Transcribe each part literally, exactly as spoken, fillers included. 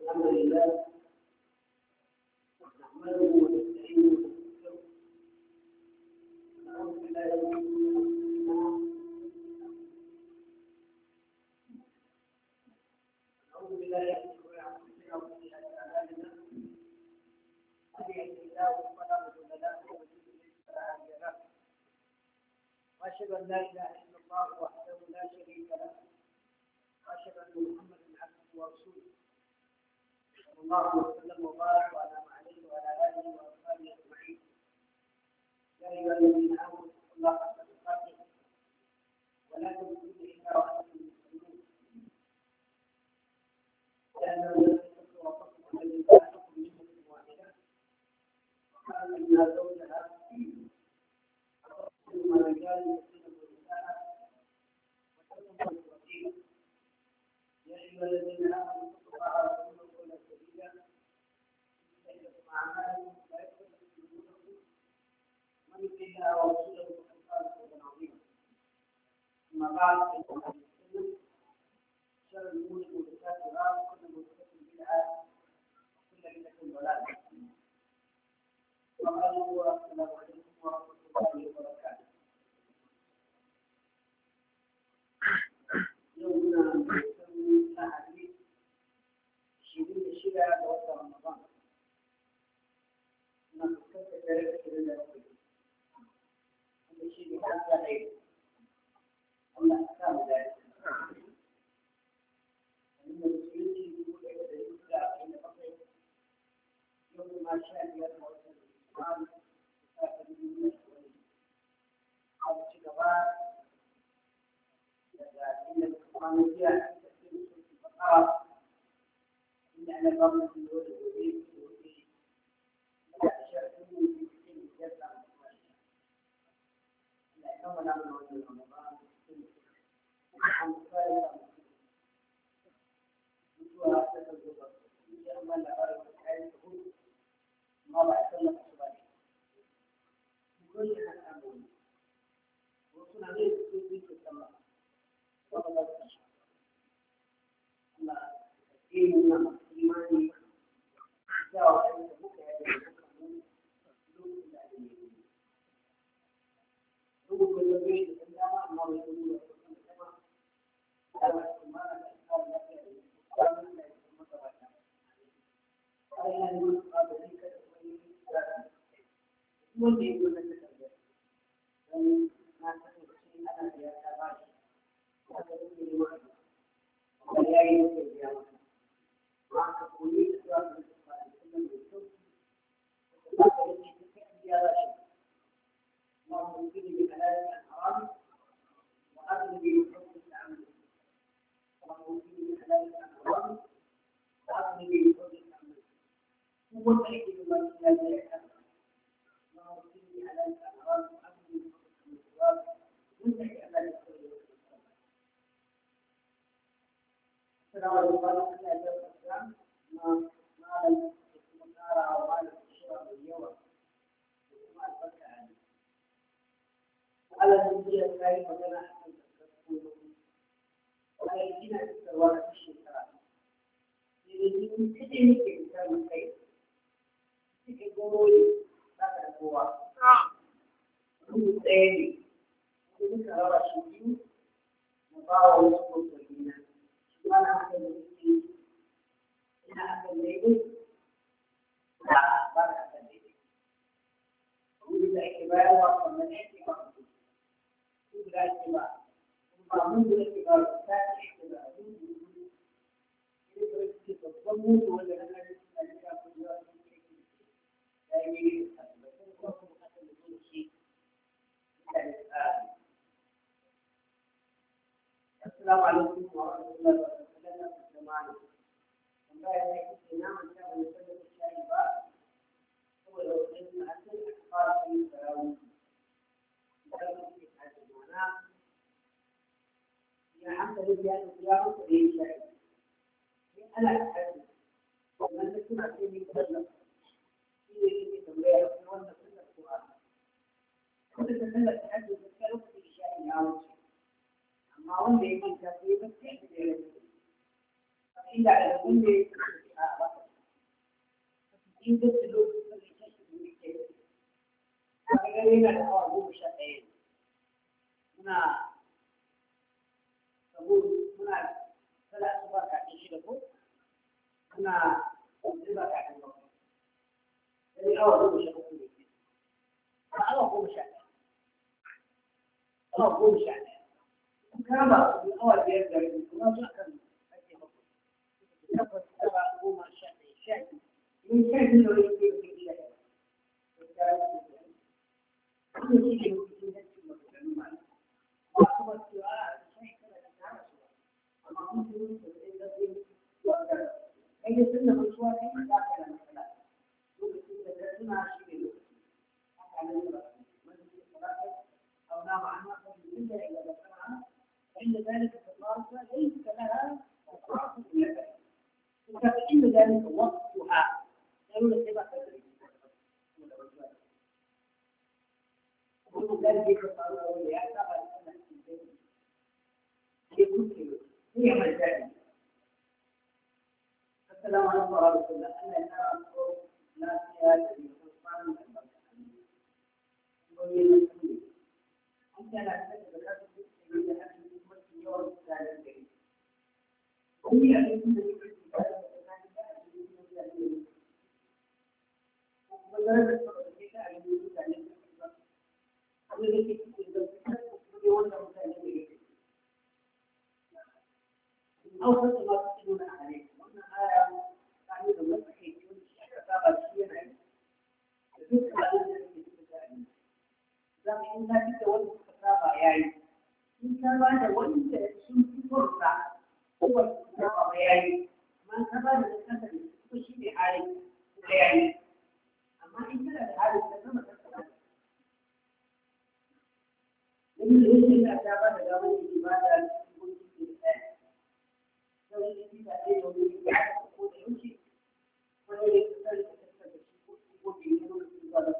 الحمد لله نحمده ونستعينه ونستغفره ونعوذ بالله من نعوذ بالله من شرور انفسنا وسيئات اعمالنا من يهده الله فلا مضل له ومن يضلل فلا هادي له واشهد ان لا اله الا الله وحده لا شريك له واشهد ان محمدا عبده ورسوله صلى الله وسلم وبارك وانعم عليه وعلى اله واصحابه اجمعين يا ايها الذين امنوا اتقوا الله حق تقاته ولا تموتن الا وانتم مسلمون لان اتقوا ربكم الذي خلقكم من نفس واحده وخلق منها زوجها ثم رجال يسلمون ونساء واتقوا الله الوكيل يا ايها الذين امنوا اتقوا الله وقولوا قولا سديدا يصلح لكم اعمالكم ويغفر لكم ذنوبكم ومن يطع الله ورسوله فقد فاز فوزا عظيما اما بعد فان شر الامور محدثاتها وكل محدثه بدعه وكل بدعه ضلاله وقالوا السلام عليكم ورحمه الله وبركاته يومنا نسوي حديث شديد الشدة ووسط رمضان نفكر في ذلك إلى الأول هذا الشيء هذا عيب الله أحكام ذلك فإن المسلمين يقول إذا يطلع إلى بطل يوم ما شاء يرفع الإسلام وكافر من المسؤولين هذا الشيء غير إن القرآن جاء في تفسير سورة البقرة إن على بعض الجنود الوزير الوزير لا أشركوا في كل جزء عن القرآن لأنه لا من وجه رمضان عن ثالثة وجوها تتزوج يأمل لغاية الحياة تقول ما بعد سنة أصبعي كل هذا أمر وصنع غير في السماء الله ديننا إيماني جاء أنت بك يا بني روح الذين عندما أمر الدنيا كما قال سبحانه وتعالى قال لا يتمتع قال أن يلقى بذلك من يقول لك هذا ما تقول شيء أنا يا كبار هذا الذي ولا يمكن القيامة مع تقوية أسباب الاستقرار كل من يشوف وتبقى التي تكفي على شيء الله ممكن بحلال الحرام وأمن بحكم التعمد الله ممكن بحلال الحرام وأمن بحكم التعمد هو التأكيد بما لا يعلم الله ممكن بحلال الحرام وأمن بحكم التعمد وانتهي على الخير السلام عليكم ورحمة الله وبركاته. ما ما لم يكن أو ما لم يشرب اليوم وما البركة عليه. على النبي الكريم وكان أحسن تذكرون. ولا يمكن أن تتوارى في الشيطان. يمكن كثير من الكلام الخير. يقولون هذا هو. هو الثاني. يقول لك هذا شيء مضاوع وسقوط الدين. وأنا أحب الدين أنا أحب الليل لا أنا أحب الليل وجد اعتبار ومن اعتبار وجد اعتبار ومن الاعتبار الثاني اعتبار يقول ولا أنا السلام عليكم ورحمة الله وبركاته. الجماعة. وما يحدث لنا من كان يسبب الشائبات هو لو كان أكل أكثر في التراويح. ذلك في هذا المعنى. يا عم الرجال الصيام فإيه شيء. أنا أحب. ومن تكون أكيد يتكلم. في يجي تمرير وأنا كل القرآن. كل تكلم تحدث تكلم في شيء يعود. ما هو اللي يكون كثير بس كثير إلا على كل in ga da lokacin da ke shi ke a ga yana da awa goma sha ɗaya muna sabo muna kada su ba ka shi da ko muna ba ka da ko sai awa goma sha uku ne a awa goma sha ɗaya awa goma sha ɗaya kama awa biyar da rabi kuma su akan ake bakwai tabbas tara goma sha ɗaya sha biyu in sha biyu da wani ke da sha ɗaya kuma shi ne mutum da cikin magana ma ba kuma cewa a sai kada da tara su amma mutum da sai da zai wanda kai da sun da mutuwa kai da ka da matsala lokacin da ka tuna shi ne lokaci haka ne ba wanda ke fara أو نام عنها فإن إلا ذكرها فإن ذلك تطارق ليس لها تطارق إلا ذلك فإن ذلك وقتها يقول لك كيف تدري ومن ذلك تطارق وليعتبر أن يكون هي مجال السلام عليكم ورحمة الله أن نرى لا سيادة للسلطان من كان أكثر ذكرت في أن يكون يوم ثالث وهي أن يكون ذكر وذلك الصدق أن يكون ثالث والذي يكون يوم ثالث أوصل ما تقولون عليه وأن هذا يعني لو نفحي يكون كتابة شيئا يجب على لكن إذا كنت وجدت كتابة يعني إن كان وجدت شيء فرصة هو كتابة يعني ما كتابة الكتابة تشي بحالي يعني أما إن كان بحالي كتابة كتابة لأن الإنسان كتابة تجاوز الإبادة يكون في الإنسان لو يجب أن يكون يعرف كل شيء ولا يكتب كتابة يكون في الإبادة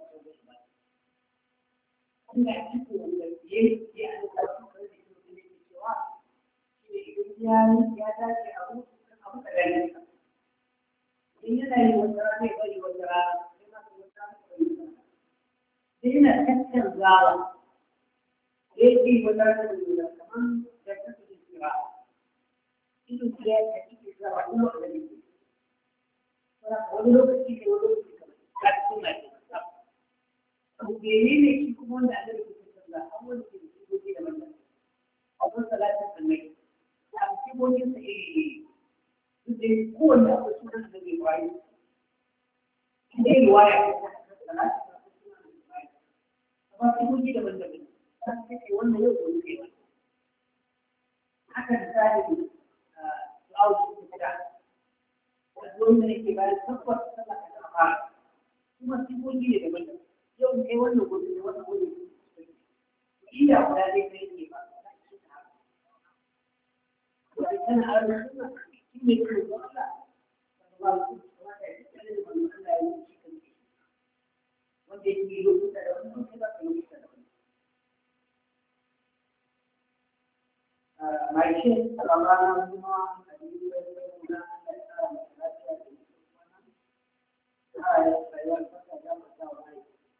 ina cikin da yayi ya an da su da su ne cewa shi idan ya ya dace abu abu da ne in yana yi wata rana ya bari wata rana sai ma su wata rana sai ina tattar zawa yake wata rana da kaman da ta su cewa ido ya ta cikin zawa ina da ne wani lokaci ne wani lokaci ka tuna ne menene shi kuma wanda Allah ya kusa da abubuwan da ke gobe da wannan abun salatin sallai a cikin gobe sa eh duk da kowanne abu sunan da zai wayi idan riwaya ta salatin amma cikin gobe da wannan kan take wannan yau gobe kai haka da zai du'a da wanda yake bayan tabbata sallah ta fara kuma cikin gobe da wannan yau kai wannan gobe da wannan gobe ila guda zai kai ne ba wani kana aure suna shi ne ke da Allah ba su kuma da kare da wannan Allah ya yi shi kan shi wanda yake yi lokuta da wannan kuma ka yi lokuta da wannan mai shi sallallahu kuma a yi da wannan Allah ya tsara masa lafiya da wannan ai bayan fata da mata wai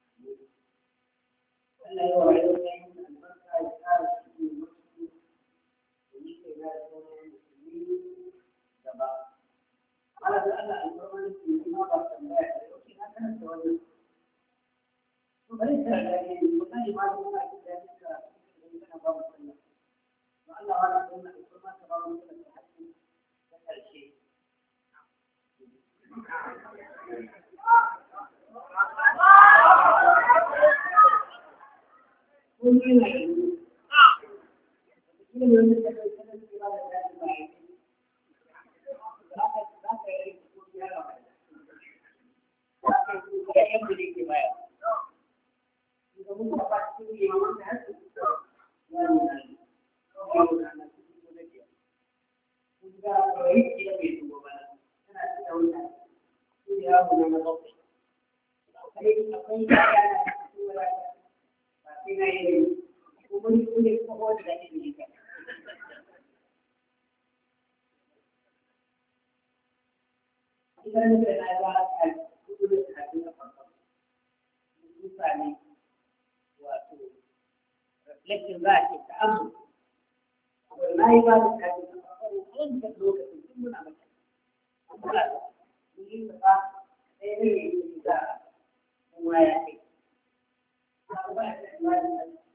Allah ya wayar da yin albarka ya tsara shi ne musu da yi ke da sauran musulmi gaba. Allah da Allah albarka da ke yi ma ba tambaya da yau ke na karanta wannan. To bari ta da ne mutane ma da kuma da ya ka kana ba mu sallah. To Allah wa da wannan albarka ta ba mu sallah ta hakki da karshe. Kun yi na yi. Shi ne wanda ta kai sanar da ba da daɗi ba yi. Za ka za ka yi ko ya rawa. Za ka yi ko ya yan da ke baya. Idan mun ba shi ne ma wanda har su ya nuna ni. Ya nuna na su ko da ke. Kun ga kawai ki da bai dubo ba. Tana da wannan. Shi ya nuna na bakwai. Akwai akwai kaya na cikin wurare. Ini umum kulit pohon dan ini kan. Kita ni berada di kudin kafin a farko mutane wato reflection za a ce ta amu na yi ba da kafin a farko a wancan lokacin tun muna mace amma da mun yi ba ɗaya ne ya yi da kuma ya kai ba ba ya kai ba da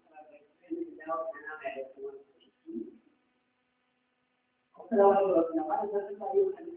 السلام عليكم ورحمة الله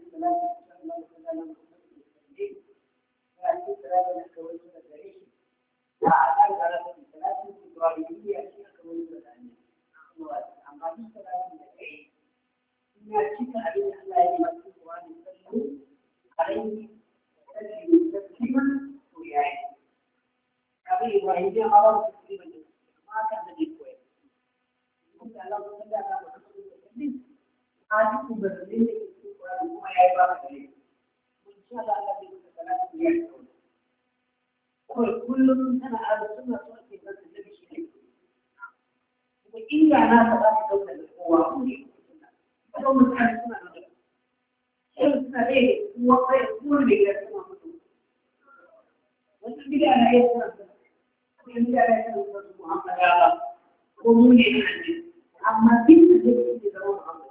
Aku berdiri di rumah ayah ini. Insya Allah di sana dia. Kulum sana ada semua soal kita sendiri sendiri. Ini anak saya tahu dari awal ini. Kalau macam mana ada. Kalau saya buat saya pun dia semua itu. Macam dia anak saya semua. Yang dia anak saya semua apa? Komunikasi nanti. Amat itu jadi di dalam apa?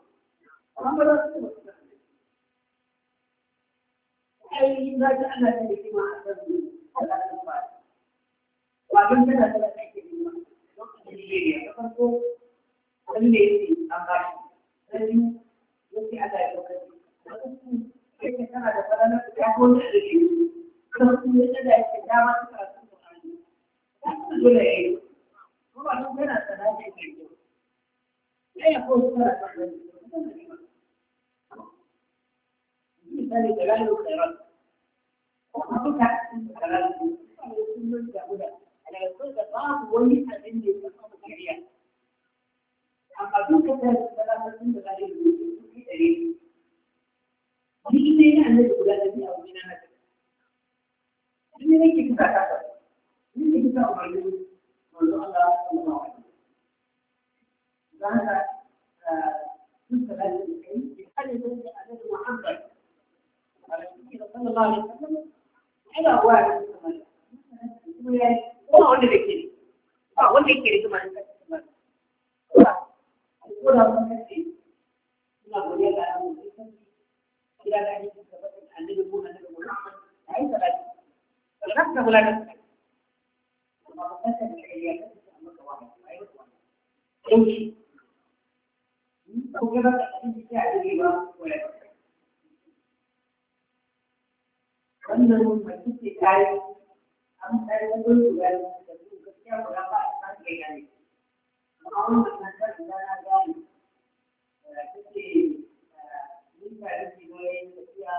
أي ما جعلنا في الاجتماع ثلاث أنواع ومن كان ثلاث اجتماع وقت الجيريا فقط اللي أمر الذي يأتي على الوقت كيف كان هذا فلنا يكون الرجل فقط يجد استخدام القرآن يقول له هو كان ثلاث اجتماع لا يقول ثلاث مثال دلائل الخيرات وأبوك دلائل السنة الأولى على يقول بعض وليس عندي تصاب الشريعة أما أبوك ثلاثة دلائل الدليل بإذن أن الأولاد دي أو من أنا من أي كتاب هذا من كتاب معلوم موضوع الله صلى الله عليه وسلم هذا مثل هذا الشيء بحال يدل على محمد صلى الله عليه وسلم على واحد هو هو اللي بيكتب هو اللي بيكتب كمان هو هو اللي لا بقول لك انا إلى أن يثبت أن يكون أن يكون عايز بس فلنفسه ولا نفسه ما بس الحياة أمك واحد عايز واحد يمشي هو كذا أنت تعرفي ما ولا wannan mai kuke kai an kai da gudu da su gaskiya ba ba a san kai ne amma wannan kan da na gani da kuke yin da shi ne gaskiya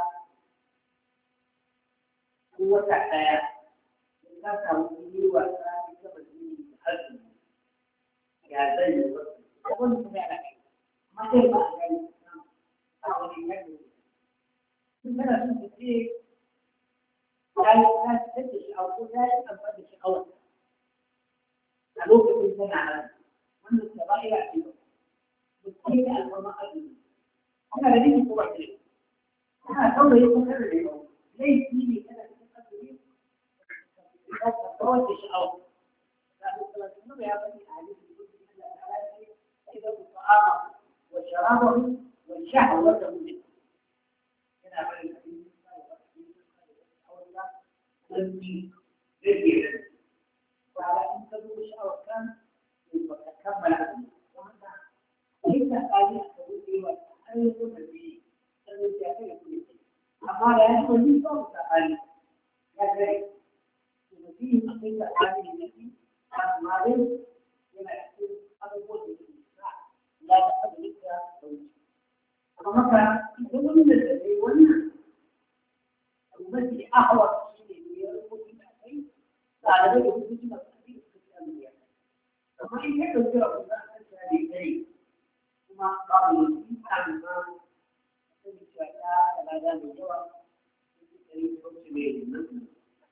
ko wata daya ka samu yi wa ta ta ba shi hasu ya zai yi ba wannan da ana kai amma dai ba a gani a wani kai kun kana son ce ya yi ta da sha'awa ko ta yi amfani da sha'awa a lokacin tana nan wannan ta ba ya ce ba mutum ne alfarma arziki ana da nake ko ba ce ana saurayi ko kada da yau laifi ne kada da cikin arziki ka kawar da sha'awa da alƙalar kuma ya bani a hadisi ko da Allah ta ce idan ku ta'ama wa sharabahu wa shahwatahu yana bari الذي ذكر وعلى أن تدور شعور كان وتكمل عنه وهذا ليس آلية تقولي وتحرك به الذي يأتي كل شيء أما لا يكون لي صوت آلية كذلك وفيه أقيمة آلية التي أعمال لما يحصل أبوه لا تقبل لك أما كان يقول من الذي والناس المسجد أحوط بعد ذلك يكون في مصاريف كثيرة وما يحب الجرب الثاني كريم وما قابل عن ما الشهداء بعد الجواب كريم حكم بين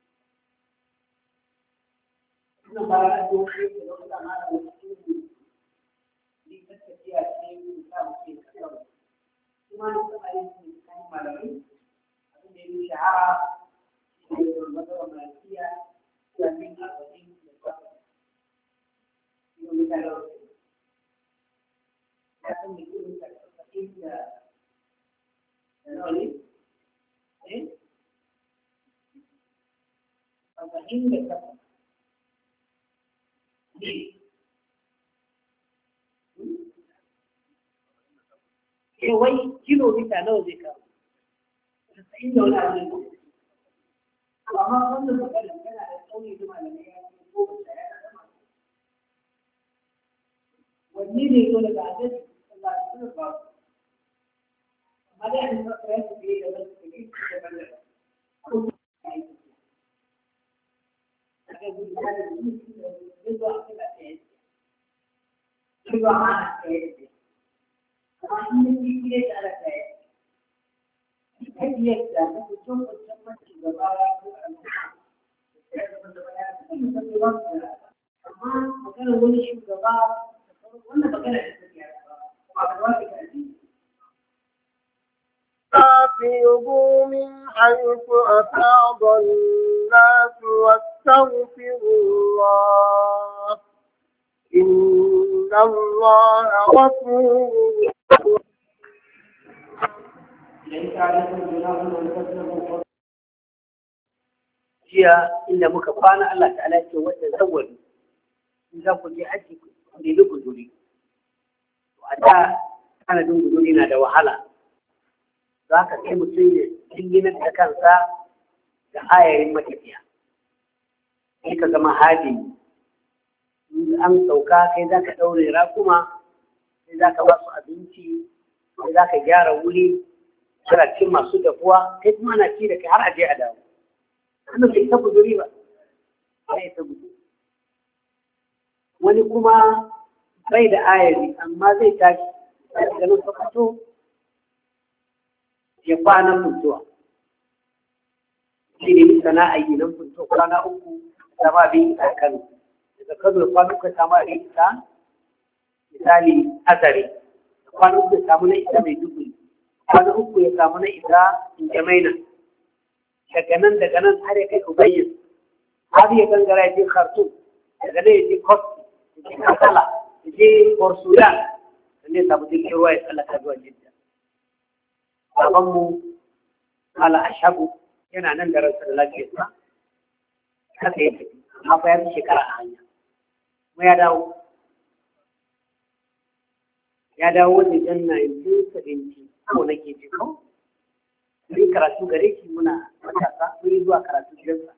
إنه بعد ذلك يقول أنا مسؤول لتسكية شيء وكتاب شيء كثير وما نستطيع أن نتكلم عليه أقول شعار ne eh arba'in da takwas ne ke wai kilomita nawa zai kawo tasa'in da wani abu ne amma wannan magana tana da tsauni da malamai ya ce ko ba ya zama wanne ne zo daga adadi Allah ya tsara ba amma dai an fara ya ce da wasu da ke da banda ko ai daga gudu da ne zo a kula da shi shi ba ana kai amma in ne ke da ala kai kai yadda mutum mutum mutum gaba ko amma magana wani shugaba wannan magana da take ba ba wani kai أفيضوا من حيث أفاض الناس واستغفروا الله إن الله غفور jiya inda muka kwana Allah ta'ala ce wata zawwali in za ku je haji ku nemi guzuri a da tanadin guzuri na da wahala za ka kai mutum ya jinginar da kansa da ayarin matafiya sai ka zama haji an sauka kai za ka ɗaure rakuma sai za ka ba su abinci sai za ka gyara wuri kana cin masu dafuwa kai kuma ana ci da kai har a je a dawo wannan bai ta guduri ba bai ta guduri wani kuma bai da ayari amma zai tashi sai ganin sokoto ya kwana funtuwa shi ne sana'a yi nan funtuwa kwana uku sama bin a kano daga kano ya kwana uku sama bin ita misali azare kwana uku ya samu na ita mai dubuli kwana uku ya samu na ita jamaina daga nan daga nan har ya kai ubayyin har ya gangara ya je khartoum daga nan ya je kos ya je kasala ya je borsudan da ne samu jirgin ruwa ya tsallaka zuwa jidda babanmu ala ashabu yana nan da ransa da lafiyarsa haka ya tafi amma fa ya fi shekara a hanya kuma ya dawo ya dawo wajen jan nineteen seventy ko nake ji ko mun yi karatu gare shi muna matasa mun yi zuwa karatu gidansa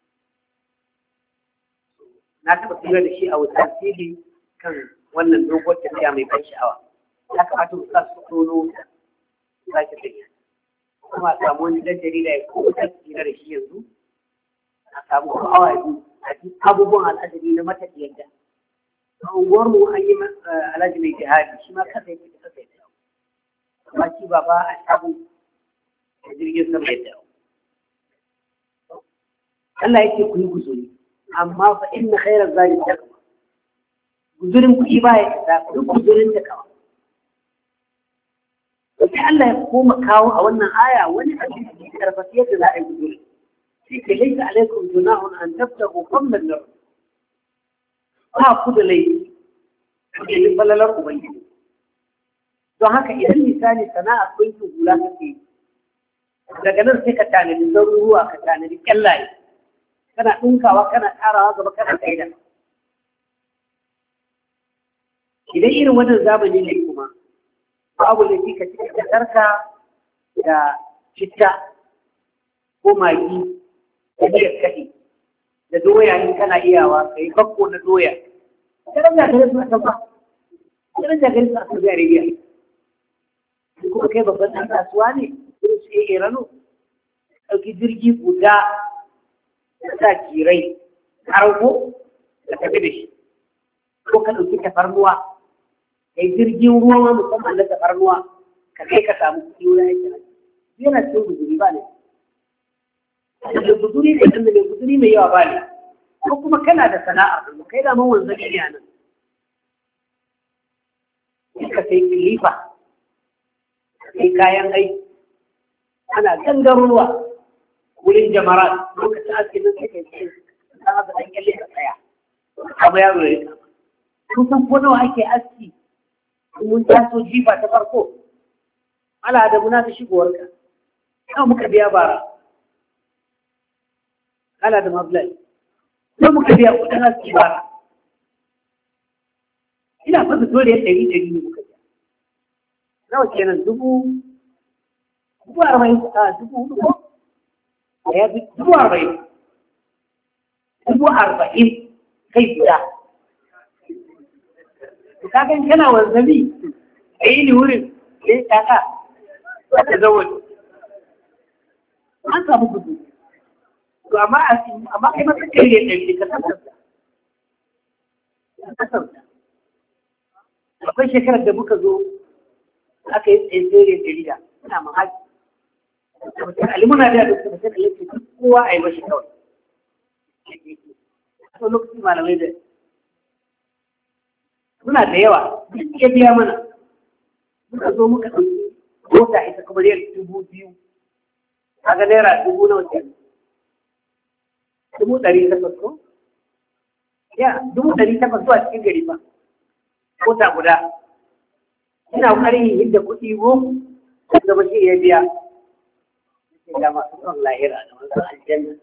na taɓa tura da shi a wutar fili kan wannan dogon tafiya mai ban sha'awa ya kamata mu sa su tono sake tafiya kuma a samu wani dan jarida ya kuma tafiya da shi yanzu a samu ko awa biyu a ji abubuwan al'adari na matafiyar da a unguwarmu an yi alhaji mai jihadi shi ma kasa yake kasa ya dawo amma shi ba ba a shabu da jirgin sama ya dawo Allah yake ku yi guzuri amma fa inna khairaz zadi taqwa guzurin kuɗi ba ya isa duk guzurin ta kawa sai Allah ya koma kawo a wannan aya wani abin da ke karfafa yadda za a yi guzuri sai ke laisa alaikum junahun an tabtagu qamman nar ba ku da laifi da yin falalar ubangiji don haka idan misali sana'a kunkin hula kake daga nan sai ka tanadi zaruruwa ka tanadi kyallaye kana ɗinkawa kana ƙarawa gaba kana kaida idan irin wannan zamani ne kuma babu da ka cika da tarka da citta ko magi da miyar kaɗi da doya in kana iyawa ka yi bakko na doya kiran jagarin su a kan ba kiran jagarin su a Saudi Arabia kuma kai babban ɗan kasuwa ne irin su iya rano ɗauki jirgi guda da sa kirai kargo da tafi da shi ko ka ɗauki tafarnuwa kai jirgin ruwa ma musamman na tafarnuwa ka kai ka samu kuɗi wurin aikin yana cikin guzuri ba ne da guzuri ne kan da mai guzuri mai yawa ba ne ko kuma kana da sana'ar da kai da man wanzan ne a nan ka sai kilifa sai kayan aiki ana gangarowa wurin jamara lokacin aski nan sai kai sai ka haɗa ɗan kyalle ka tsaya kama yaro ya kama kun san ko nawa ake aski mun taso jifa ta farko ala da muna ta shigowar ka nawa muka biya bara kala da mablai nawa muka biya kudin haske bara ina fasa dole ya ɗari ɗari ne muka biya nawa kenan dubu dubu arba'in a dubu hudu ko ya fi dubu arba'in dubu arba'in kai guda ka gan kana wanzami a yi ni wurin da ya kaka wata zawon an samu gudu to amma amma kai masa kai ne ɗari ka kasarsa akwai shekarar da muka zo aka yi tsaye tsere jarida ina mamaki alimuna da yadda suka sai yake kowa a yi mashi kawai a lokacin malamai da muna da yawa duk ya biya mana muka zo muka ɗauki mota ita kuma riyar dubu biyu kaga naira dubu nawa ke dubu ɗari takwas ko ya dubu ɗari takwas zuwa cikin gari ba mota guda ina ƙoƙarin yin da kuɗi goma da ba shi ya biya da masu son lahira da masu aljanna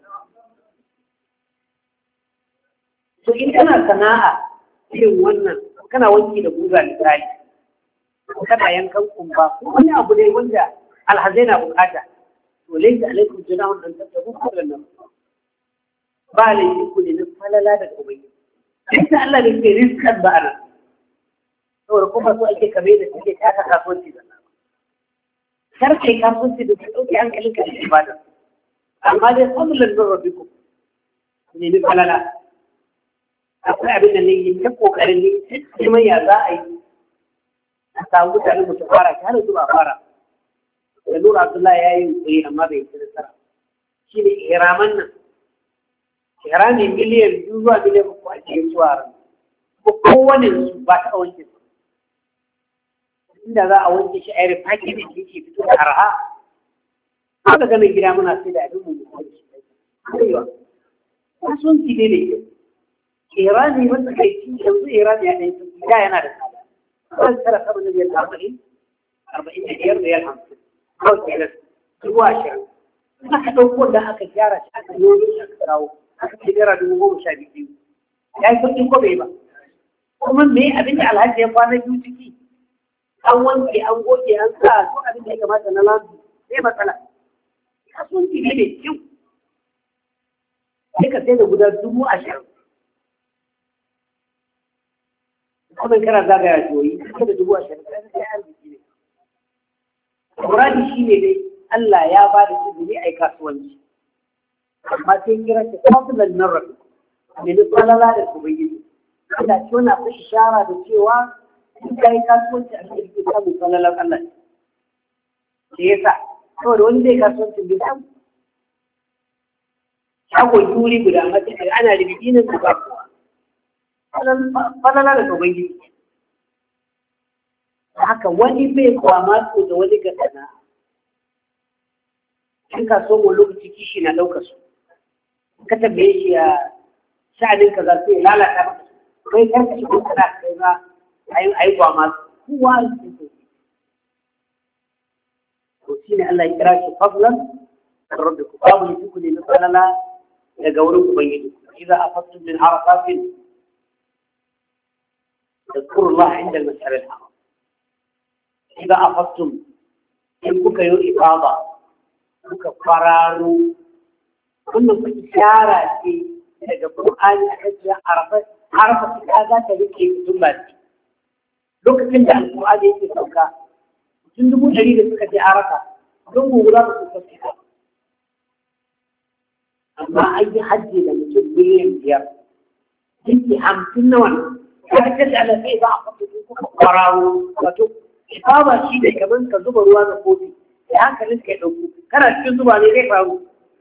to in kana sana'a irin wannan kana wanki da guga misali kana yankan kumba ko wani abu ne wanda alhazai na bukata to laisa alaikum junahun an tattabu qabla nan ba laifi ku ne na falala da kuma yi laisa Allah ne ke rizkan ba ana saboda kuma so ake kame da suke taka kasuwanci da kar kai kasuwanci da su ɗauke hankalin ka da ibada amma dai fadlan min rabbikum ne ni falala akwai abin da ne yi ta kokarin ne sai ya za a yi a samu mutane mutu fara ta hana zuwa fara da nura abdullahi ya yi tsaye amma bai ci nasara shi ne ihraman nan ihrami miliyan biyu zuwa miliyan uku a cikin zuwa ran ko kowane su ba ta wanke su inda za a wanke shi a yi rifaki da ke fito da arha haka ganin gida muna sai da abin mu da shi kaiwa kasuwanci ne da kyau irani wanda kai ci yanzu irani ya ɗaya sun da yana da tsada kawai tara saba na biyar arba'in arba'in da biyar da yar hamsin kawai ke da dubu ashirin aka ɗauko da aka gyara shi aka yi wani shi aka kawo aka ce naira dubu goma sha biyu ya yi sauƙin ko bai ba kuma me abin da alhaji ya kwana biyu ciki an wanke an goge an sa su abin da ya kamata na lambu sai matsala kasuwanci ne mai kyau sai ka sai da guda dubu ashirin kuma kana zagaya joyi sai da dubu ashirin sai arziki ne muradi shi ne dai Allah ya ba da izini a yi kasuwanci amma sai kira shi fadlan min rabbi ne da falala da ubangiji Allah ce wannan akwai ishara da cewa in kai kasuwanci a cikin samun falalar Allah da yasa saboda wani zai kasuwancin bai samu shagon turi guda amma sai ana ribibinin da ba kowa falala da ubangiji haka wani bai kuwa matso da wani ga sana'a in ka so mu lokaci kishi na ɗauka su ka tambaye shi a sha'anin ka za su yi lalata maka su kai kar ka shigo kana kai ba a yi kuwa masu kowa su so to shi ne Allah ya kira shi fadlan rabbi ku babu ne ku ne na falala daga wurin ubangiji idza afattum min arafatin اذكروا الله عند المسألة الحرام إذا أفضتم إن كوكا يو إفاضة كوكا قرارو كنا إشارة في القرآن أحجة عرفت عرفت هذا تذكي ثمات لو كنت عن القرآن يجي سوكا تندمو جريدة سكتي عرفة دمو غلاب سكتي أما أي حد لما تجد بلين ديار جدي حمسين نوان kada kace Allah sai ba a fito kuka kwarawo wato ifaba shi ne kaman ka zuba ruwa da kofi sai hankalin ka ya dauko kana cikin zuba ne zai faru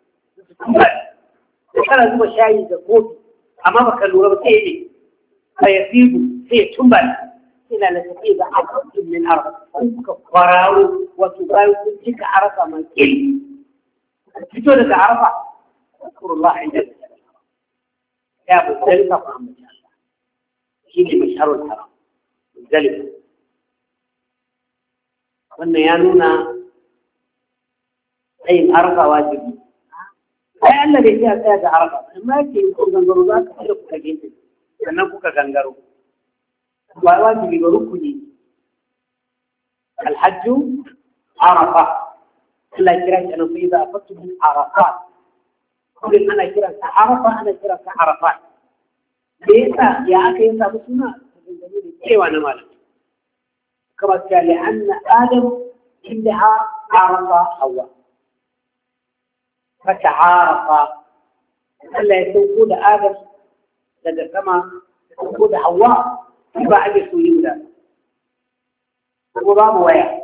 kana zuba shayi da kofi amma baka lura ba sai ne ka yasibu sai tumba ina la sai ba a fito min arba kuka kwarawo wato bayan kun cika arafa mai kiri fito daga arafa kurullah inda ya bu sai ka fahimta شيء مشهور الحرام مختلف wannan ya nuna tsayin arafa wajibi ai Allah bai iya tsaya da arafa amma yake in kun gangaro za ka fara kuka gefe sannan kuka gangaro ba wajibi ba rukuni alhajju arafa Allah ya kira shi annabi idza afattu min arafat kullum ana kiran sa arafa ana kiran sa arafat da yasa ya aka yi samu suna da cewa na malam كما قال لأن آدم عندها عرف حواء فتعارف ألا يتوقود آدم لدى كما يتوقود حواء فبا أن يسوي ذلك وباب ويا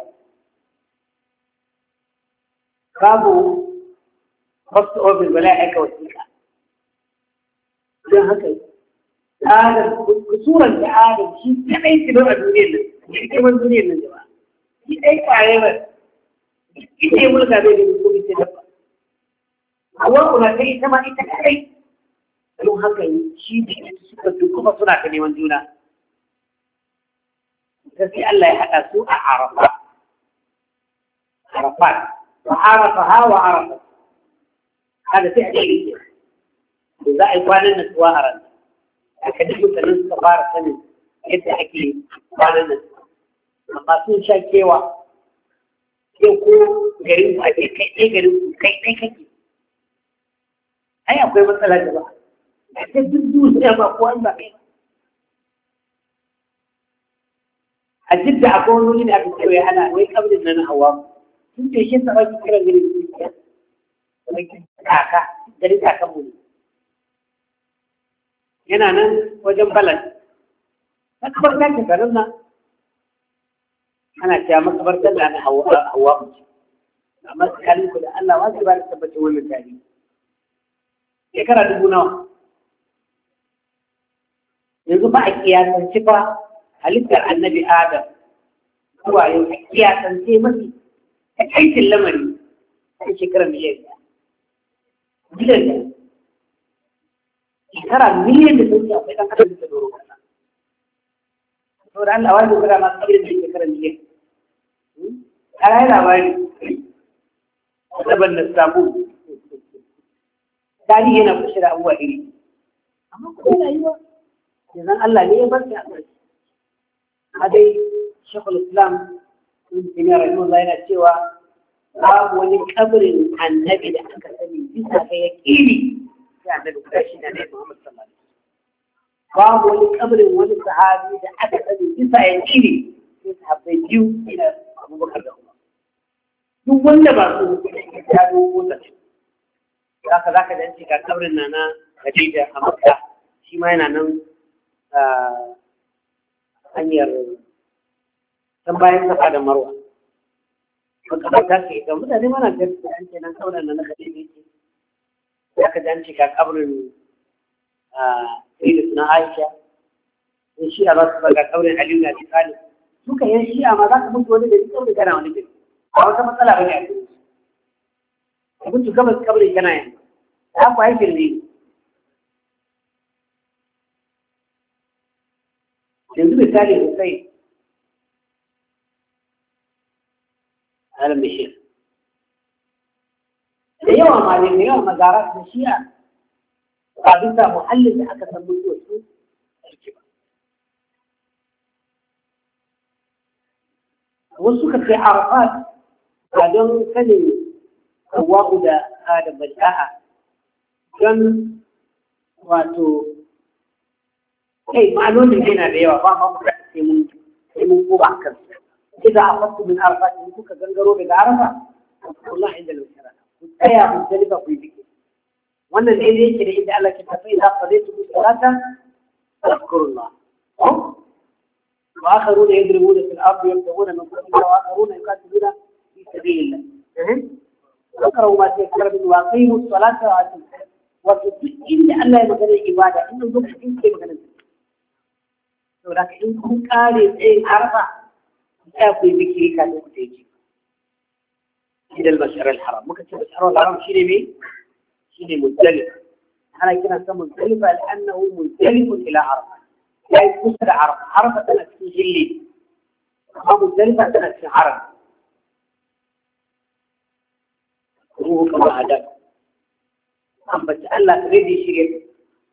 باب خصه بالملائكة والسلام ده هكذا آدم كسورا لآدم شيء كأي كنوع الدنيا ita wani duniyar nan jama'a shi ɗai ƙwaye ba ita yi mulka zai da mutum ita dabba a wani na kai ita ma ita kai don haka shi da ita suka kuma suna ta neman juna ta sai Allah ya haɗa su a arafa arafa wa arafa ha wa arafa haka sai a ɗaya ke za a yi kwanan nasuwa a ran aka ji mutanen suka fara sanin yadda ake kwanan nasuwa amma sun sha kewa sai ko garin ku ake kai ɗaya garin ku kai ɗaya kake ai akwai matsala da ba a ta duk duniya ba ko an ba kai ba a jidda akwai wani wuri da aka kewaye ana wai kabrin na na hawa sun ce shi saba ki kiran garin su ya wai kaka garin kakan mu ne yana nan wajen balan na kabar ta ke garin nan ana cewa makabartar da na hawa mace amma tsakanin ku da Allah wasu ba da tabbacin wannan tarihi shekara dubu nawa yanzu ba a kiyasance ba halittar annabi Adam zuwa yau a kiyasance mafi a aikin lamari a shekarar miliyan miliyan da shekara miliyan da sauki akwai ɗan adam da ta doro kasa saboda Allah wani guda masu ƙabirin da shekarar miliyan ana yi labari daban da samu tarihi yana kushe da abubuwa iri amma kuma yana yi wa yanzan Allah ne ya bar shi a ƙarshe a dai shekul islam sun jami'ar rahimahullah yana cewa babu wani kabirin annabi da aka sani bisa ga ya ƙiri sai annabi guda shi na nai Muhammad sallallahu alaihi wasallam babu wani kabirin wani sahabi da aka sani bisa ya ƙiri sai sahabbai biyu ina abubakar da umar duk wanda ba su ya dogo ta ce za ka za ka janci ga kabrin na na Khadija a Makka shi ma yana nan hanyar can bayan Safa da Marwa makabarta ce ga mutane mana gaskiya an ce nan kauran na na Khadija yake za ka janci ga kabrin Sayyidatuna Aisha in shi a ba su ga kabrin Aliyu na Talib duka yan shi'a ma za ka mutu wani gari kawai kana wani gari a wata matsala ba ne a cikin ka mutu gabas kabari kana yin ta ku haifin ne yanzu misali Hussein alam bishir da yawa ma da yawa mazara da shi'a ba bisa muhallin da aka san mutuwar su wasu ka kai arafat ba don sanin hawa'u da adam bal'a'a don wato kai ma'anonin yana da yawa ba ma muka sai mun sai mun ko ba kan idan a fasu min arafat in kuka gangaro daga arafa wallahi inda al-mashara ku tsaya ku dalifa ku yi wannan ne yake da inda Allah ke tafi da qadaitu salata fadhkurullah وآخرون يضربون في الأرض يبتغون من فضل الله وآخرون يقاتلون في سبيل الله. ذكروا ما تذكر من واقيموا الصلاة وآتوا الزكاة وتدين الله مثلا العبادة إنهم ذكر إن كيف مثلا ولكن إن كنت قال إيه عرفة تأكل ذكري كانوا تيجي إلى المشعر الحرام ممكن تشوف المشعر الحرام شيء مين؟ شيء مختلف أنا كنا نسمى مختلفة لأنه مختلف إلى عرفة يعني كسر عرفة عرفة أنا في جلي أو مختلفة أنا في عرفة ruhu kama adam ambaci Allah tare da shi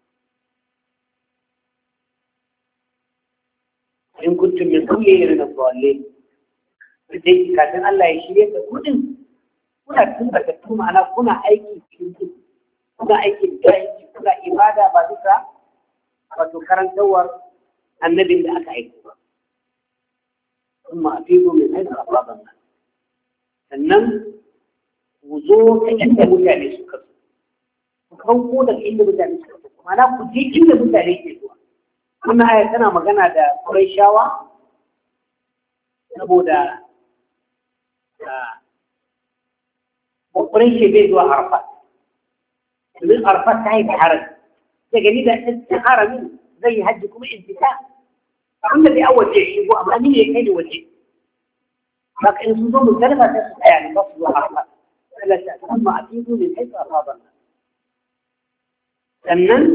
in kuntum min kulli min ad-dallin dai kafin Allah ya shirye da kudin kuna tabbata kuma ana kuna aiki cikin kuna aikin jahilci kuna ibada ba duka wato karantawar annabin da aka aiko ba kuma afidu min haythu afada an-nas sannan ku zo ta inda mutane suka so ku kanko daga inda mutane suka so kuma na ku je inda mutane ke zuwa wannan aya tana magana da Qurayshawa saboda Quraysh bai zuwa Arafat domin Arafat ta yi harami da gani da ɗan haramin zai yi hajji kuma intika wanda bai awace shi ko amma ni ne kai da waje haka in sun zo mutalaba ta su tsaya ne ba su zuwa Arafat Allah ta kuma a cikin ne kai su asabar sannan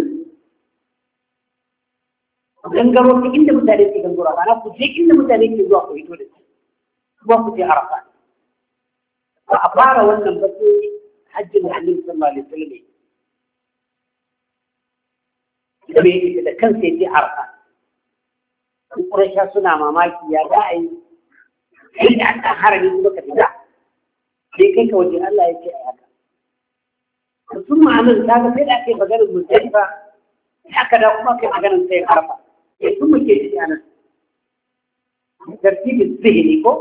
gangaro ta inda mutane ke gangaro ba na ku je inda mutane ke zuwa ku hito da shi kuma ku je Arafat ba a fara wannan ba sai hajjin da Annabi sallallahu alaihi wasallam da bai yi da kansa ya je Arafat Quraysha suna mamaki ya za a yi sai da an harami kuma ka fita sai kai ka waje Allah ya ce a haka sun ma'anar ta ga sai da aka yi maganar Muzdalifa aka da kuma kai maganar sai Arafat ya sun muke ji anan tartibin zihni ko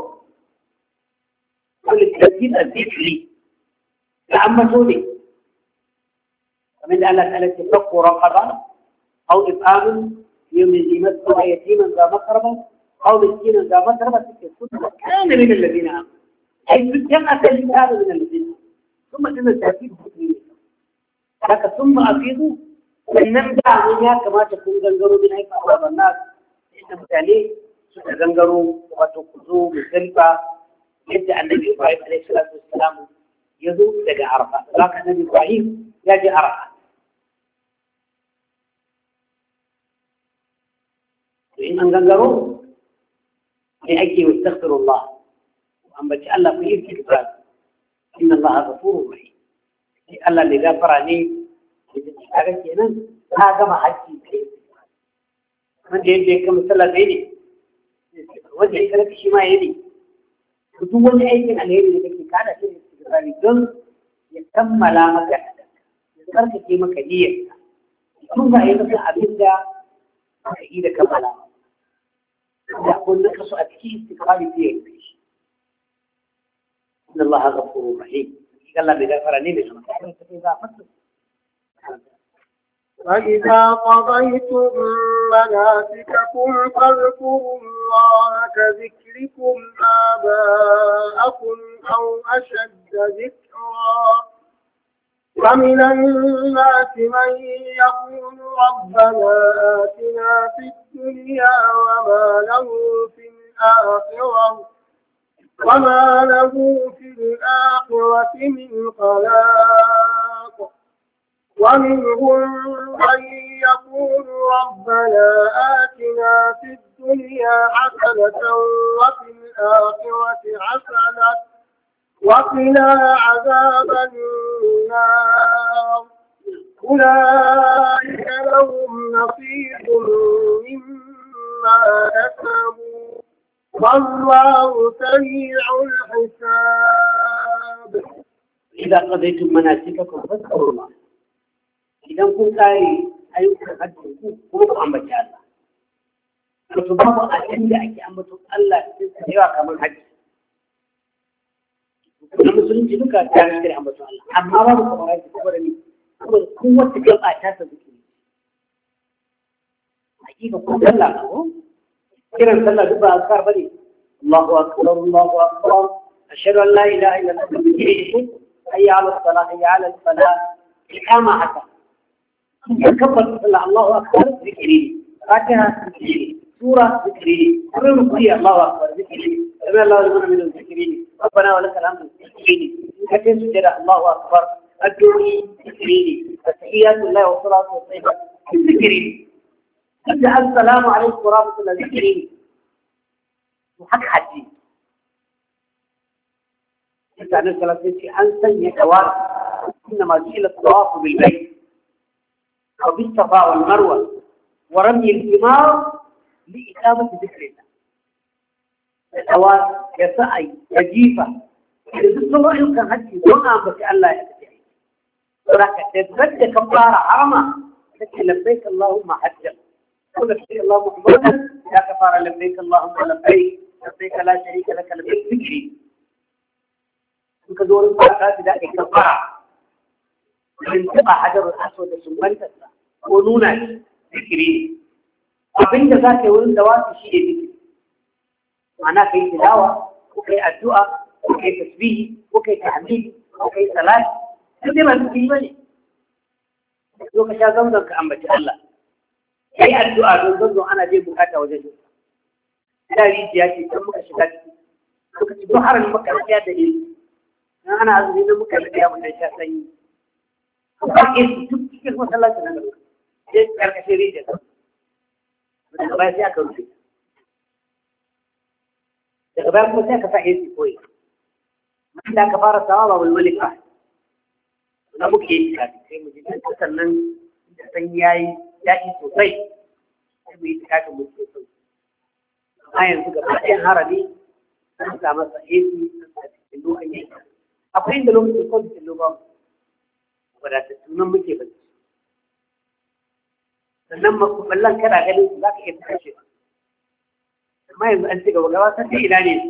الترتيب الذكري لعمته لي فمن قال لك ألا تفقوا رقبة أو إطعام يوم ذي مسكرة يتيما ذا مسربة أو مسكينا ذا مسربة كان من الذين آمنوا أي جمع كان من الذين ثم إن الترتيب الذكري لكن ثم أفيدوا أن نمدع منها كما تكون زنجروا من أي أعراض الناس إنه تالي ستزنجروا وتقضوا بالسلفة يبدأ النبي إبراهيم عليه الصلاة والسلام يذوب لدى عرفة لكن النبي إبراهيم يجي عرفة وإن أنقذروا لأجي واستغفروا الله وأن بجعل فيه في الكتاب إن الله غفور رحيم الله اللي غفر عليه هذا ما حجي من جاي كم صلى زيني وجهي كلك شيء ما يدي duk wani aikin alheri da kake kada shi istighfari don ya kammala maka ya karkace maka niyyarka kun ga yi maka abin da ka yi da kammala da kun ka so a cikin istighfari sai ya yi shi inna Allah ghafurur rahim Allah bai gafara ne da shi sai za fata فإذا قضيتم مناسككم فاذكروا الله كذكركم آباءكم أو أشد ذكرا ومن الناس من يقول ربنا آتنا في الدنيا وما له في الآخرة وما له في الآخرة من خلاق ومنهم من يقول ربنا آتنا في الدنيا حسنة وفي الآخرة حسنة وقنا عذاب النار أولئك لهم نصيب مما كسبوا والله سريع الحساب إذا قضيتم مناسككم فاذكروا الله idan kun kare ayyukan hajji ku kuma ku ambaci Allah to babu abin da ake ambaton Allah cikin yawa kamar hajji na musulunci duka ta shi ambaton Allah amma babu kamar hajji saboda ni saboda kowace gaba ta ta zuke hakika ko Allah ko kiran sallah duk ba azkar bane Allahu akbar Allahu akbar ashhadu an la ilaha illa Allah hayya ala salah hayya ala falah ikama haka كبر الله أكبر ذكري فاتحة ذكري سورة ذكري ركوع الله أكبر ذكري سمع الله لمن من ذكري ربنا ولك الحمد ذكري حتى سجد الله أكبر الدعاء ذكري التحيات الله والصلاة والطيبة ذكري السلام عليكم ورحمة الله ذكري وحق حجي mutanen salafin ce an sanya dawa inna ma ju'ila tawafu bil bayt aw bis safa wal marwa wa ramy al himar li iqamati dhikrillah dawa ya sa'i ya jifa da duk sauran ayyukan hajji don a ambaci Allah ya kace saboda da ka fara harama kace labbaik allahumma hajjan ko da kace allahumma muhammadan ya ka fara labbaik allahumma labbaik labbaik la sharika lak labbaik dhikri ka zo wurin fara da ake kafara in taba hajarul aswad da sumbantarsa ko nuna shi zikiri abinda za ka yi wurin da wasu shi ne zikiri ma'ana ka yi tilawa ko ka yi addu'a ko ka yi tasbihi ko ka yi tahmid ko ka yi salat duk dai ba zikiri ba ne zo ka sha zamzam ka ambaci Allah ka yi addu'a don zamzam ana je bukata wajen shi da rijiya ce can muka shiga ciki lokaci duk harin maka lafiya da ilimi ana azumi na muka lafiya mun sha sanyi ba ke duk cikin masallaci na gaba sai karkashin rijiya daga baya sai aka rufe daga baya kuma sai aka sa A C koyi da aka fara sawa ba bulbuli ba na muke yi tafi sai mu ji sannan da san yayi daɗi sosai sai mu yi tafi mu sosai amma yanzu gaba ɗayan harami an sa masa A C an sa cikin lo an yi akwai inda lokacin kwan cikin lo ba wadatattu nan muke bacci sannan makuballan kana ganin su za ka iya kashe ba amma yanzu an ci gaba gaba sai ina ne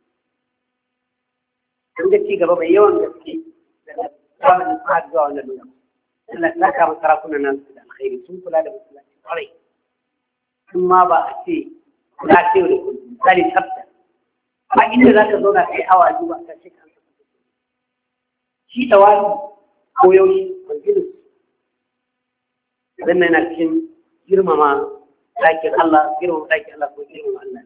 an ga ci gaba mai yawan gaske daga zamanin fahad zuwa wannan lokaci Allah ta kama sarakunan nan da alkhairi sun kula da musulunci kwarai sun ma ba a ce kula ce da misali tsafta ba inda za ka zauna kai awa biyu ba ka ce ka shi da wani ko yaushe kwanjinin wannan yana cikin girmama ɗakin Allah girmama ɗakin Allah ko girmama Allah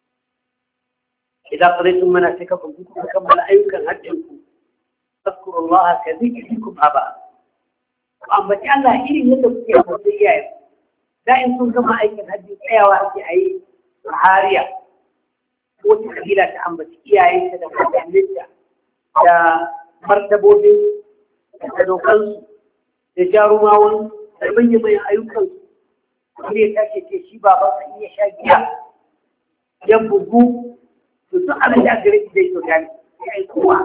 idan qadaytum manasikakum kuka kammala ayyukan hajjinku fadhkuru Allah ka dhikrikum aba amma ki Allah irin yadda kuke ambaton iyaye da in sun gama aikin hajji tsayawa ake ayi hariya ko ta kabila ta ambaci iyayenta da kakanninta da martabobin da sadokansu da jarumawan da manyan manyan ayyukansu wani ya tashi ce shi baban sa iya sha giya ya bugu to duk abin da gare shi zai kyauta ne ya yi kowa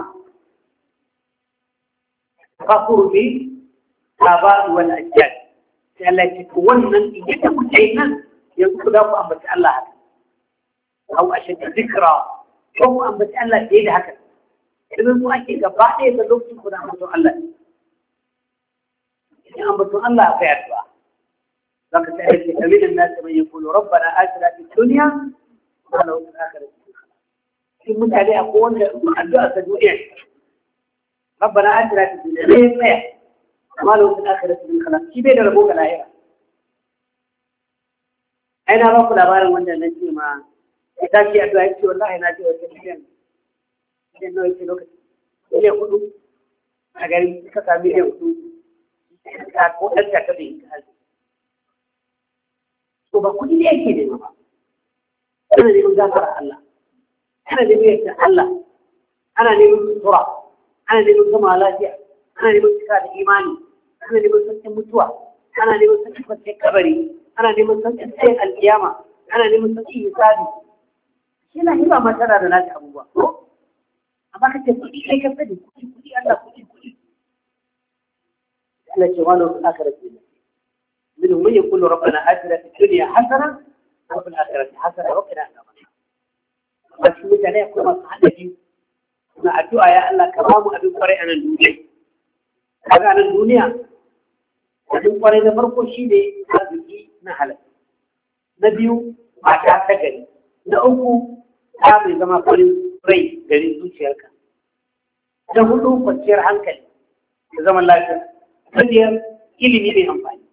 fakuru bi labari wani ajiyar sai Allah ya ce to wannan yadda kuke nan yanzu ku za ku ambaci Allah haka au a shadda zikra ko ku ambaci Allah fiye da haka idan mu ake gaba ɗaya da lokacin ku da ambaton Allah in ambaton Allah akwai addu'a zaka ta yi kamar الناس من يقول ربنا آتنا في الدنيا وله في الآخرة في متعلي أقول الدعاء تدوئين ربنا آتنا في الدنيا ليه فيه وله في الآخرة من خلاص كيف بين ربوك الآخرة أين أروك الأبار وانا نجي ما إتاكي أدعاء يكي والله ناجي وجمعين لأنه يكي لوك إليه خلو أقل كتابي إليه خلو أقول أجع كبير وبكل اللي أكيد ما أنا اللي من جافر الله أنا اللي بيت الله أنا اللي من الصراع أنا اللي من جمالاتي أنا اللي من سكاد إيماني أنا اللي من سكت متوى أنا اللي من سكت كبري أنا اللي من سكت سيء القيامة أنا اللي من سكت حسابي شيء هي ما ترى لنا أبو بكر أما كنت تقولي ليك بدي تقولي الله تقولي تقولي أنا جوانه في الآخرة منهم من يقول ربنا آتنا في الدنيا حسنة وفي الآخرة حسنة وقنا عذاب النار. بس مثل عليه كل ما صح نجي ما الدعاء يا الله كرام أبي قريء أنا الدنيا. هذا أنا الدنيا. أبي قريء ده فرق شيء ده هذه نحلة. نبيو ما كان تجري. نأكو هذا زمان قريب قريب قريب دوشيا كان. نقوله فكر عنك زمان لا تدير إلي ميري أمباني.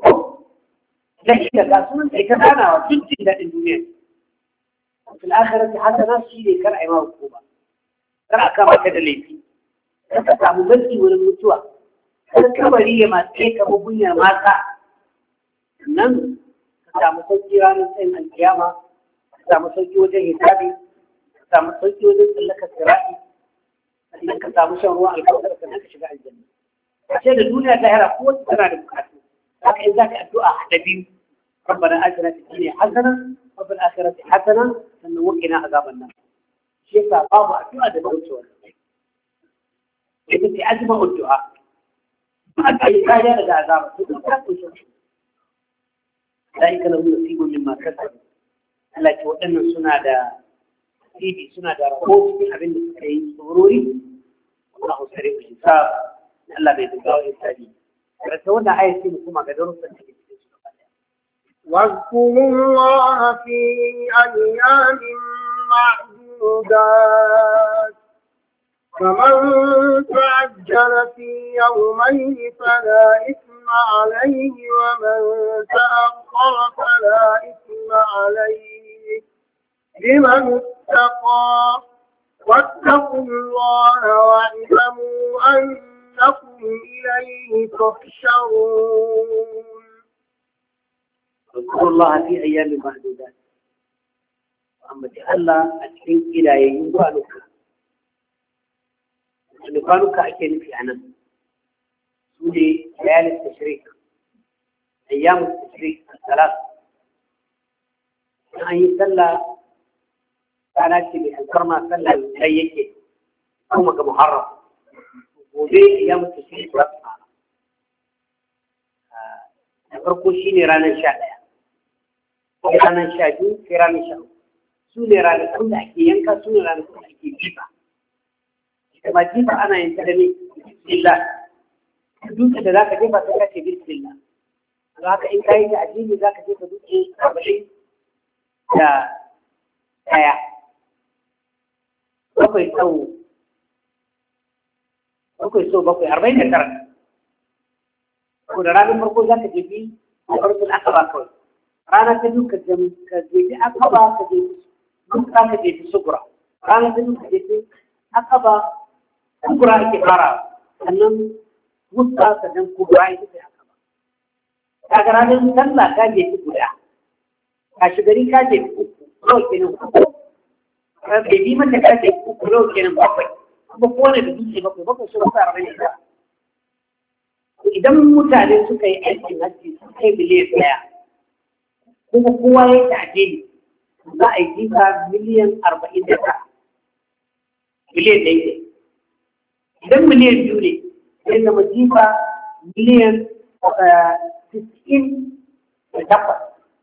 لكن كاسون إتبعنا وجد جدا الدنيا في الآخرة حسنا شيء كرع ما وقوبة كرع كما كدليتي كتا ممثل والمتوى كما لي ما تيك مبنيا ما كا نم كتا مسجران سين القيامة كتا مسجر وجه حسابي كتا مسجر وجه لك السرائي sannan ka samu shan ruwa alkawar sannan ka shiga aljanna a ce da duniya ta hira ko tana da bukatu haka in zaka addu'a da biyu ربنا آتنا في الدنيا حسنة وفي الآخرة حسنة sannan وقنا عذاب النار shi yasa babu addu'a da bauta wannan ita ce azma addu'a ba ka yi kariya daga azaba to ka kushe shi laika lahu nasibun mimma kasabu Allah ce waɗannan suna da nasibi suna da rabo cikin abin da suka yi tsorori Allahu sari'ul hisab Allah bai dubawa hisabi karanta wannan ayat ce kuma ga darussan da واذكروا الله في أيام معدودات فمن تعجل في يومين فلا إثم عليه ومن تأخر فلا إثم عليه لمن اتقى واتقوا الله واعلموا أنكم إليه تحشرون اذكروا الله في أيام معدودات أما الله أتحين إلى ينقانك ينقانك أكين في عنام سوري ليالي التشريك أيام التشريك الثلاث أن يسلى فعلاتي بالكرمة سلى ليكي كومك محرم وذي أيام التشريك رفعها نفرقوا شيني رانا الشاعر sai ranar sha biyu sai ranar sha uku su ne ranakun da ake yanka su ne ranakun da ake jifa ita ma jifa ana yin ta da ne bismillah dutse da za ka jefa sai ka ce bismillah don haka in ka yi ta addini za ka jefa dutse arba'in da ɗaya bakwai sau bakwai sau bakwai arba'in da tara ko da ranar farko za ka jefi a farkon akaba kawai rana ta biyu ka jefi akaba ka jefi duka ka jefi sugura rana ta biyu ka jefi akaba sugura ake fara sannan wuska sannan kubura ita ce akaba kaga ranar sallah ka jefi guda ka shigari ka jefi uku nawa kenan uku ka jefi mata ka jefi uku nawa kenan bakwai kuma kowane da dutse bakwai bakwai su rasa arba'in da idan mutane suka yi aikin hajji sun kai miliyan ɗaya kuma kowa ya taje ne za a yi jifa miliyan arba'in da tara miliyan ɗaya ne idan miliyan biyu ne sai zama jifa miliyan sittin da takwas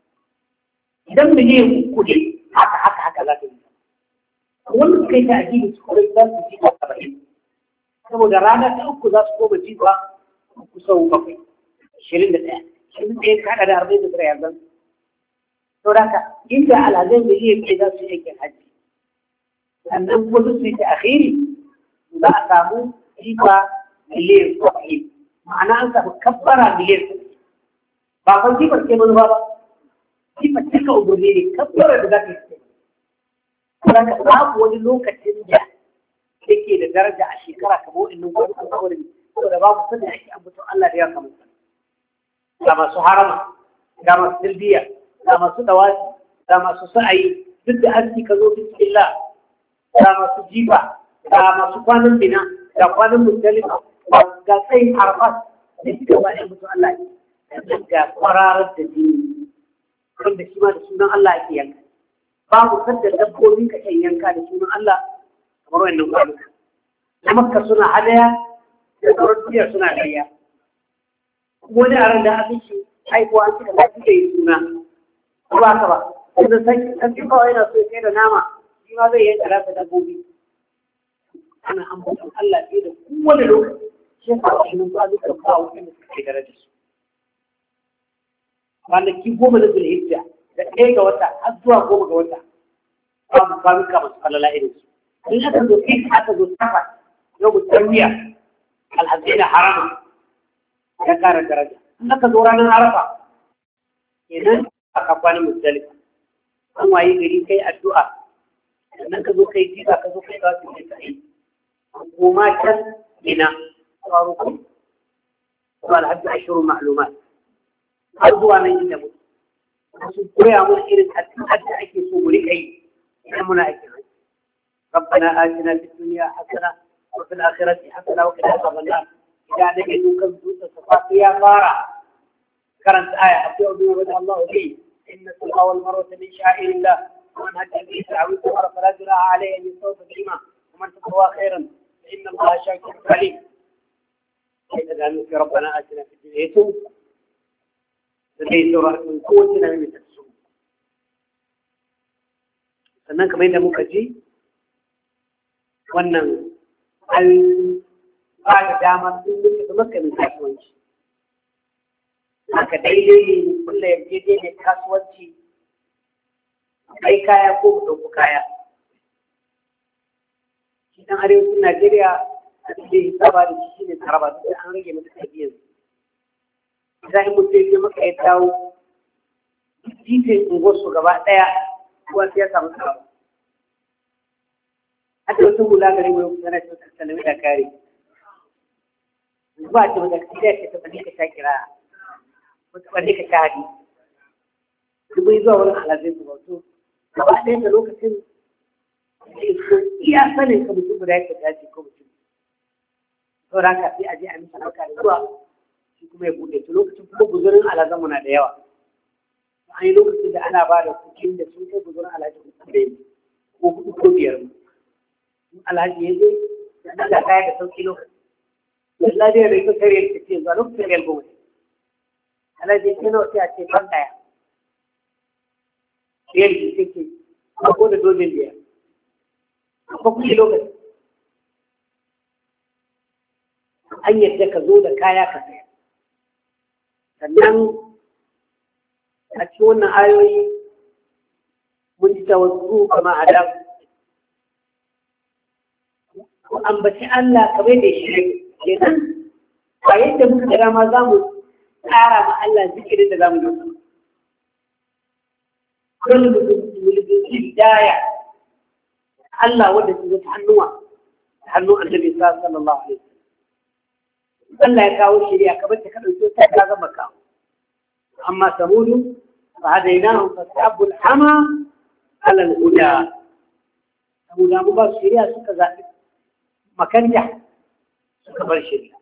idan miliyan uku ne haka haka haka za ta yi wanda suka yi taje ne su kawai za su jifa saba'in saboda rana ta uku za su koma jifa uku sau bakwai ashirin da ɗaya ashirin da ɗaya kaɗa da arba'in da tara yanzu sauraka inda alhazai miliyan ɗaya za su yi aikin hajji sannan kuma su yi ta akhiri za a samu jifa miliyan saba'in ma'ana an samu kabbara miliyan saba'in ba kan jifar ke manufa ba jifar cika umarni ne kabbara da za ta yi sauraka babu wani lokacin da yake da daraja a shekara kamar wa'annan wani alƙawarin saboda babu sanda ake ambaton Allah da ya kamata ga masu harama ga masu tilbiya ga masu dawaki ga masu sa'ayi duk da aski ka zo bismillah ga masu jifa ga masu kwanan bina ga kwanan musdalifa ga tsayin arafat da suka ba ɗan mutum Allah ne ga kwararar da jini wanda shi ma da sunan Allah ake yanka babu sadda dabbobi ka kan yanka da sunan Allah kamar wannan kwanuka na makka suna hadaya da sauran jiya suna ƙarya wani a ran da abin shi haihuwa an cika lafi da yi suna ko ba ka ba wanda san kawai yana so ya kai da nama shi ma zai yanka rasa dabbobi ana ambatan Allah fiye da kowane lokaci shi yasa a cikin kwanukan ba wanda suka kai daraja su kwanaki goma na zulhijja da ɗaya ga wata har zuwa goma ga wata babu kwanuka masu falala irin su in aka zo kai aka zo tafa yau mu tarbiya alhazina harama ya kara daraja in aka zo ranar arafa kenan aka kwana musdalifa an waye gari kai addu'a sannan ka zo kai jiba ka zo kai ka wasu kai kai goma can ina faru kai kuma alhaji ashiru ma'lumat har zuwa nan inda mu su koya mana irin addu'a da ake so mu rika yi idan muna aikin hajji ربنا آتنا في الدنيا حسنة وفي الآخرة حسنة وقنا عذاب النار إذا نجد كم دوت صفات يا فارع كانت آية أطيع بما بدأ الله به إن الصفا والمروة من شعائر الله ومن هدى به تعويض الظهر فلا جناح عليه أن يصوت بهما ومن تقوى خيرا فإن الله شاكر عليم. إذا في ربنا آتنا في الدنيا حسنة وفي سورة من قوتنا من تسوء. sannan kamar yadda muka ji wannan an ba da dama sun duka da makamin kasuwanci haka daidai ne kulla yarjejeniyar kasuwanci kai kaya ko mu ɗauki kaya shi dan arewacin Najeriya a cikin hisaba da shi ne taraba duk an rage mata tafiyar idan mutum ya maka ya dawo titin unguwarsu gaba ɗaya kuwa sai ya samu tsaro. Hata wasu hula gari mai yana ce wata salami da kare. Ba ce wata kasiya ce ta bane ka sha kira, wata bane ka sha hadi. Duk bai zuwa wurin alazai su bautu. Gaba ɗaya da lokacin da isko iya sanin ka mutum guda yake dace ko mutum. Saboda haka sai a je a misa barka da zuwa shi kuma ya buɗe su lokacin kuma guzurin alazanmu na da yawa. An yi lokacin da ana ba da kuɗin da sun kai guzurin alhaji kuɗi ko hudu ko biyar. Alhaji ya zo ya daga kaya da sauƙi lokaci. Yalla dai rai kusa riyar ta ce zuwa lokacin riyar goma. Alhaji ya ce nawa sai a ce ban ɗaya. Riyar ki ce ke ko da dozin biyar. Ko kuɗi lokaci. An yadda ka zo da kaya ka saya. Sannan a cikin wannan ayoyi mun ji tawassu kama adam ku ambaci Allah kamar da shi kenan a yadda muka ga ma za mu tsara ma Allah zikirin da za mu yi kullum mulkin hidaya Allah wanda su ta hannuwa hannun annabi sallallahu alaihi wasallam Allah ya kawo shari'a kamar ta kadauke ta ka gama kawo amma samudu فهديناهم فاستحبوا الحمى على الهدى أبو دابو باب الشريعة سكة ذلك مكان جحد سكة بر الشريعة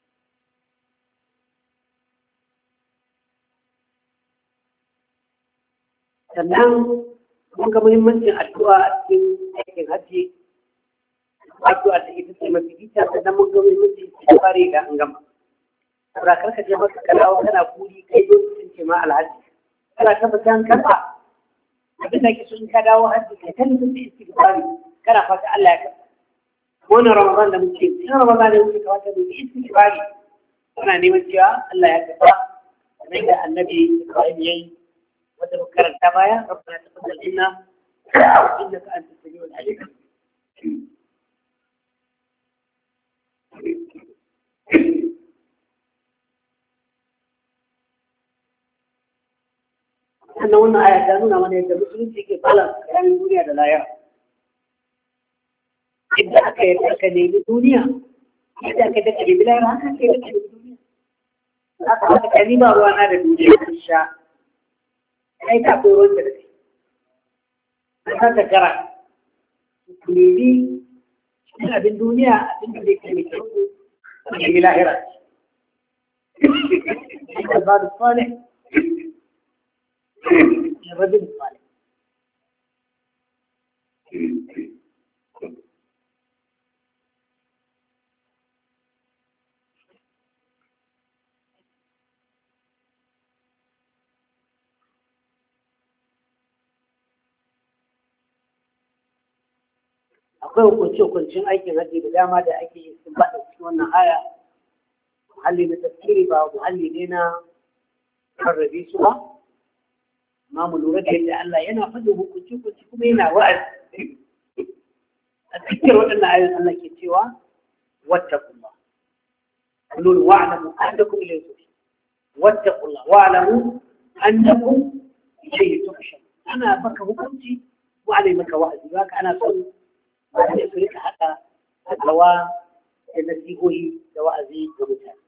sannan mun ga muhimmancin addu'a a cikin aikin hajji addu'a da ita ce mafi bita sannan mun ga muhimmancin istighfari da an gama saboda karka je maka ka dawo kana kuri kai lokacin ce ma alhaji kana tabbatan karba abin da ke so in ka dawo hajji kai kan mutum istighfari kana fata Allah ya karba wannan ramadan da muke cikin ramadan da muke kawata da istighfari kana neman cewa Allah ya karba kamar da annabi Ibrahim yayi wanda muka karanta baya rabbana taqabbal minna innaka antas samiul alim sannan wannan aya ta nuna mana yadda musulunci ke balance tsakanin duniya da lahira yadda aka yi aka nemi duniya yadda aka daga nemi lahira haka aka yi daga nemi duniya aka haka kani ba ruwa na da duniya ta sha kai ka koyo ruwan da kai an haka gara ku nemi cikin abin duniya abin da zai kai mai kyau a nemi lahira ce ba da صالح الرجل الصالح akwai hukunce-hukuncin aikin hajji da dama da ake yi sun baɗa cikin wannan aya muhalli na tafsiri ba muhalli ne na rarrabe su ba amma mu lura da yadda Allah yana fadin hukunci-hukunci kuma yana wa'azi a cikin waɗannan ayoyin Allah ke cewa wattaqullah kullu wa'lamu annakum ilayhi tuhsharun wattaqullah wa'lamu annakum ilayhi tuhsharun ana baka hukunci wa alai maka wa'azi haka ana son ba da su rika haka hakawa da nasihohi da wa'azi ga mutane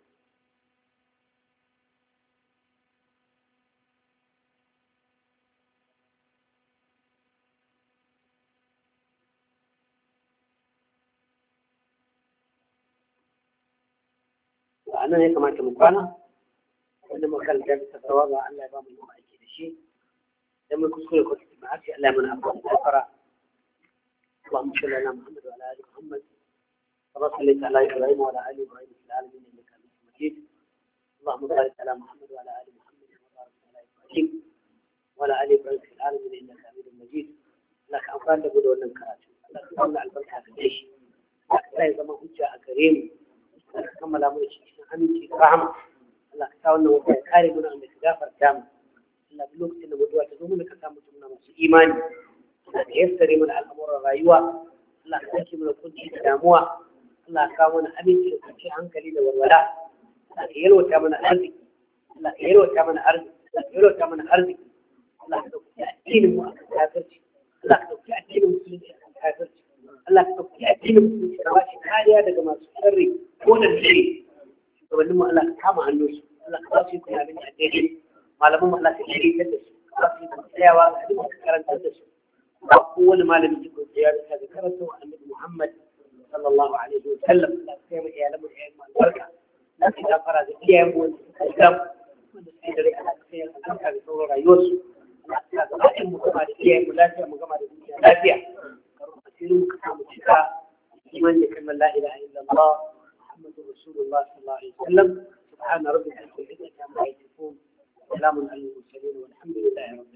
أنا هيك ما كمكانا وإنما مكان جالس تتواضع أن لا يبقى من يوم أكيد شيء لما يكون كل كل معك ألا من أفضل الأخرى اللهم صل على محمد وعلى آل محمد كما صليت على إبراهيم وعلى آل إبراهيم في العالمين إنك حميد مجيد اللهم بارك على محمد وعلى آل محمد كما باركت على إبراهيم وعلى آل إبراهيم في العالمين إنك حميد مجيد لك أنفال تقول ولن كراتب لك تطلع البركة في الجيش لك لا زمان حجة كريم لك كمل أمر الشيء أمين رحمة لك تاولنا وكاية كاري من أمك غافر كامل لك بلوك سنة مدوى تزوم لك كامل من أمس إيماني لك يسري من الأمور الرأيوة لك تكي من كل شيء داموة لك كامل أمين تكي عنك لي والولاء لك يلوى كامل أرضي لك يلوى كامل أرضي لك يلوى كامل أرضي لك تأكين مؤكد Allah ka ɗauki addinin musulunci a kan kafirci Allah ka ɗauki addinin musulunci ka ba shi kariya daga masu sharri ko da shiri shugabannin mu Allah ka kama hannunsu Allah ka ba su yi kuna gani a daidai malaman mu Allah ka shirya da su ka ba su yi kuma tsayawa ka duka ka karantar da su ba kowane malami ji ko tsaya da ka karanta wa annabi Muhammad sallallahu alaihi wa sallam Allah ka kai mu iyalan mu da iyayen mu albarka Allah ka gafara da iyayen mu wanda suka gam wanda suke da rai Allah ka kai albarka da sauran rayuwarsu mu gama da iyayen mu lafiya mu gama da dukiya lafiya karo asirin ka samu cika iman da kalmar la ilaha illallah muhammadur rasulullah sallallahu alaihi wasallam subhana rabbika rabbil izzati amma yasifun salamun alal mursalin walhamdulillahi rabbil